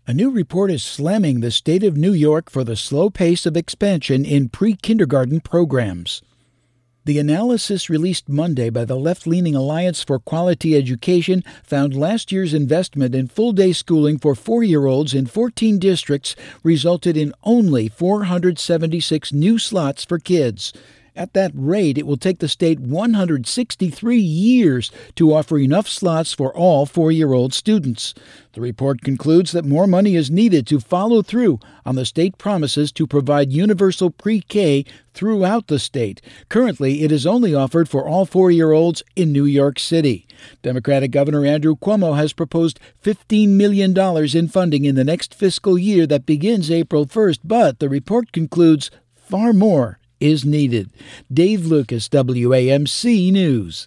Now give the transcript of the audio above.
A new report is slamming the state of New York for the slow pace of expansion in pre-kindergarten programs. The analysis released Monday by the left-leaning Alliance for Quality Education found last year's investment in full-day schooling for 4-year-olds in 14 districts resulted in only 476 new slots for kids. At that rate, it will take the state 163 years to offer enough slots for all 4-year-old students. The report concludes that more money is needed to follow through on the state promises to provide universal pre-K throughout the state. Currently, it is only offered for all 4-year-olds in New York City. Democratic Governor Andrew Cuomo has proposed $15 million in funding in the next fiscal year that begins April 1st, but the report concludes far more is needed. Dave Lucas, WAMC News.